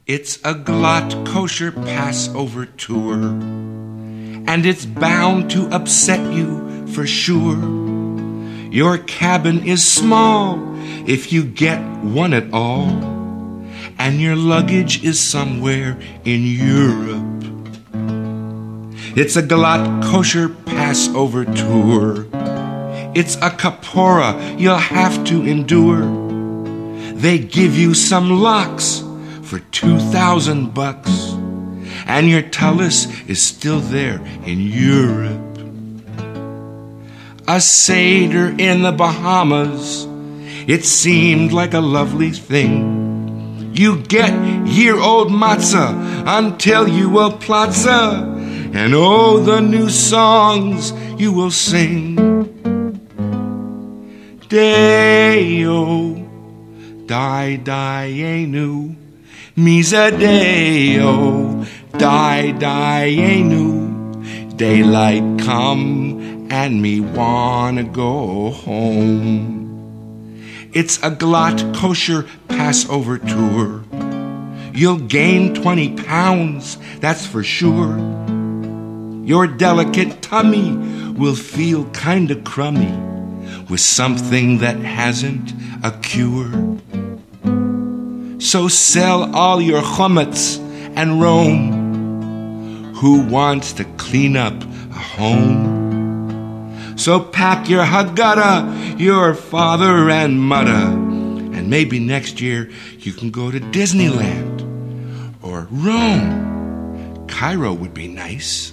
It's a glot kosher Passover tour, and it's bound to upset you for sure. Your cabin is small if you get one at all, and your luggage is somewhere in Europe. It's a glot kosher Passover tour. It's a kapora you'll have to endure. They give you some lox for $2,000, and your tallis is still there in Europe. A Seder in the Bahamas, it seemed like a lovely thing. You get year-old matzah until you will platza, and oh, the new songs you will sing. Deo, die, dienu, Misa Deo, die, dienu. Daylight come and me wanna go home. It's a glot kosher Passover tour. You'll gain 20 pounds, that's for sure. Your delicate tummy will feel kinda crummy with something that hasn't a cure. So sell all your chametz and roam. Who wants to clean up a home? So pack your Haggadah, your father and mother, and maybe next year you can go to Disneyland or Rome. Cairo would be nice.